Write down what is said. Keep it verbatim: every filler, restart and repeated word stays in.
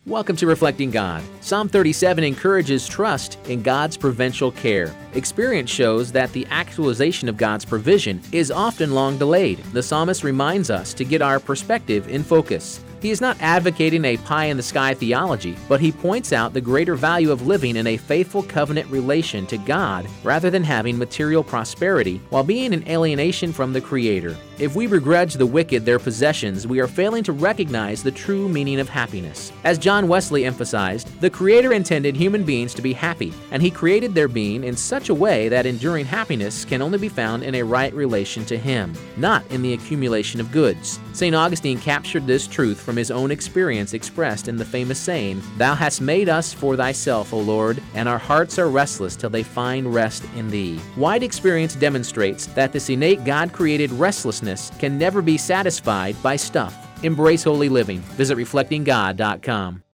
Welcome to Reflecting God. Psalm thirty-seven encourages trust in God's providential care. Experience shows that the actualization of God's provision is often long delayed. The psalmist reminds us to get our perspective in focus. He is not advocating a pie-in-the-sky theology, but he points out the greater value of living in a faithful covenant relation to God rather than having material prosperity while being in alienation from the Creator. If we begrudge the wicked their possessions, we are failing to recognize the true meaning of happiness. As John Wesley emphasized, the Creator intended human beings to be happy, and He created their being in such a way that enduring happiness can only be found in a right relation to Him, not in the accumulation of goods. Saint Augustine captured this truth from his own experience expressed in the famous saying, "Thou hast made us for thyself, O Lord, and our hearts are restless till they find rest in thee." Wide experience demonstrates that this innate God-created restlessness can never be satisfied by stuff. Embrace holy living. Visit reflecting god dot com.